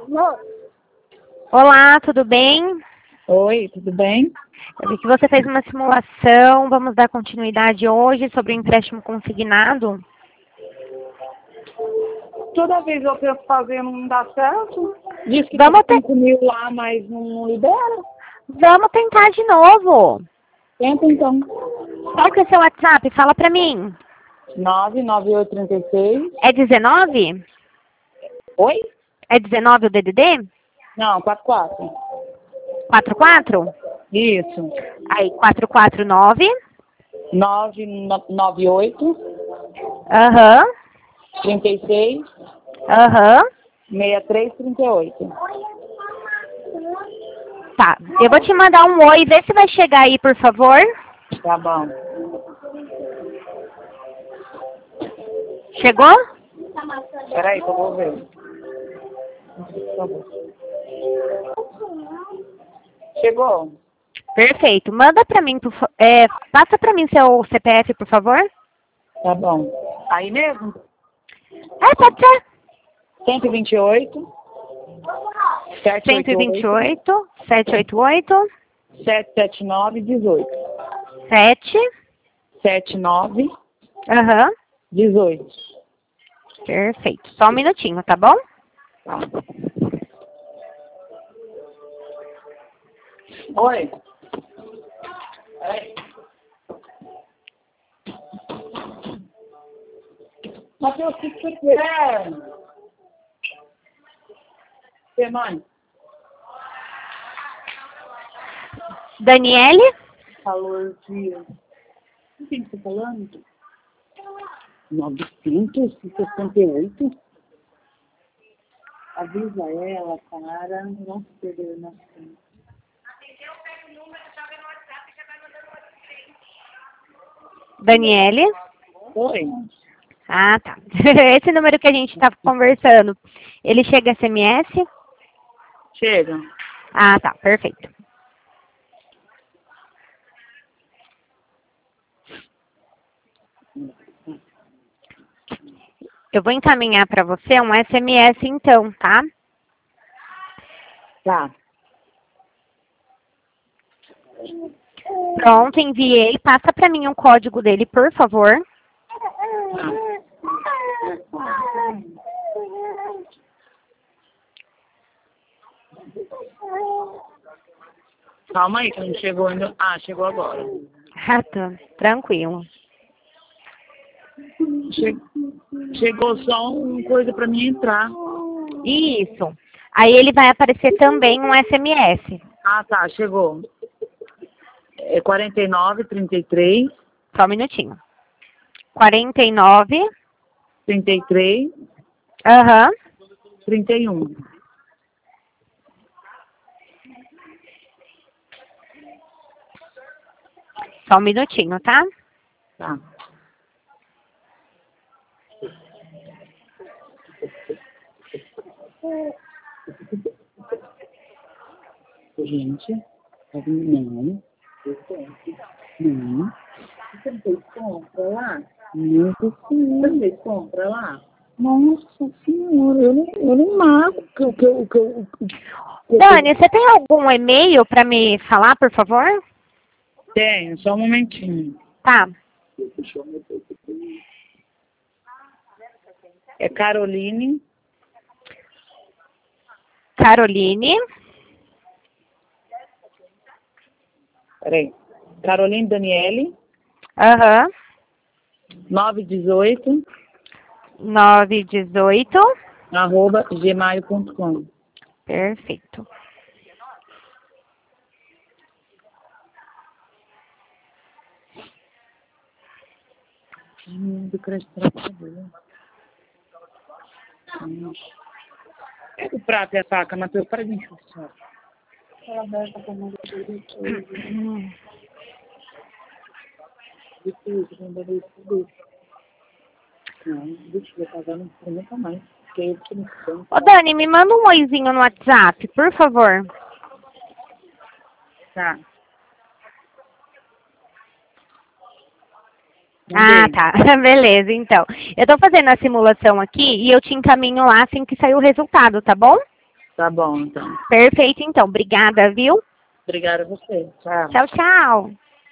Olá, tudo bem? Oi, tudo bem? Eu vi que você fez uma simulação. Vamos dar continuidade hoje sobre o empréstimo consignado. Toda vez eu tento fazer não dá certo. Diz que Vamos, tem 5 mil lá, mas não libera. vamos tentar de novo. Tenta então. Qual que é o seu WhatsApp? Fala pra mim. 99836. É 19? Oi? É 19 o DDD? Não, 44. 44? Isso. Aí, 449. 998 Aham. 36 Aham. 6338. Tá. Eu vou te mandar um oi. Vê se vai chegar aí, por favor. Tá bom. Chegou? Peraí que eu vou ver. Tá bom. Chegou? Perfeito. Manda pra mim, passa pra mim seu CPF, por favor. Tá bom. Aí mesmo? Pode ser. 128 128, 788, 779 18. 7. 79 Aham. 18. Perfeito. Só um minutinho, tá bom? Tá. Oi. Peraí. Matheus, o que você quer? Você, mãe? Daniele? Calor, dia. O que você tá falando? 968? Avisa ela, cara. Não se perder na frente. Daniele? Oi. Ah, tá. Esse número que a gente tá conversando, ele chega SMS? Chega. Ah, tá. Perfeito. Eu vou encaminhar para você um SMS então, tá? Tá. Pronto, enviei. Passa para mim o código dele, por favor. Calma aí, que não chegou ainda. Ah, chegou agora. Ah, tá. Tranquilo. Chegou só uma coisa pra mim entrar. Isso. Aí ele vai aparecer também um SMS. Ah, tá, chegou. É 49, 33, Só um minutinho. 49. 33, Aham. 31. Só um minutinho, tá? Tá. Gente, não. Não. Você não fez compra lá? Não, você não fez compra lá? Nossa senhora, eu não marco Dani, você tem algum e-mail para me falar, por favor? Tenho, só um momentinho. Tá. É Caroline. Caroline. Peraí. Caroline Daniele. Aham. 918 918. @gmail.com. Perfeito. Do crédito trabalhador. Pega o prato e a faca, Matheus, para de encher o saco. Ela aberta com a mão Não, deixa eu pagar no nunca mais. Porque eu que não sei. Ô, Dani, me manda um oizinho no WhatsApp, por favor. Tá. Ah, tá. Beleza, então. Eu tô fazendo a simulação aqui e eu te encaminho lá assim que sair o resultado, tá bom? Tá bom, então. Perfeito, então. Obrigada, viu? Obrigada a você. Tchau. Tchau, tchau.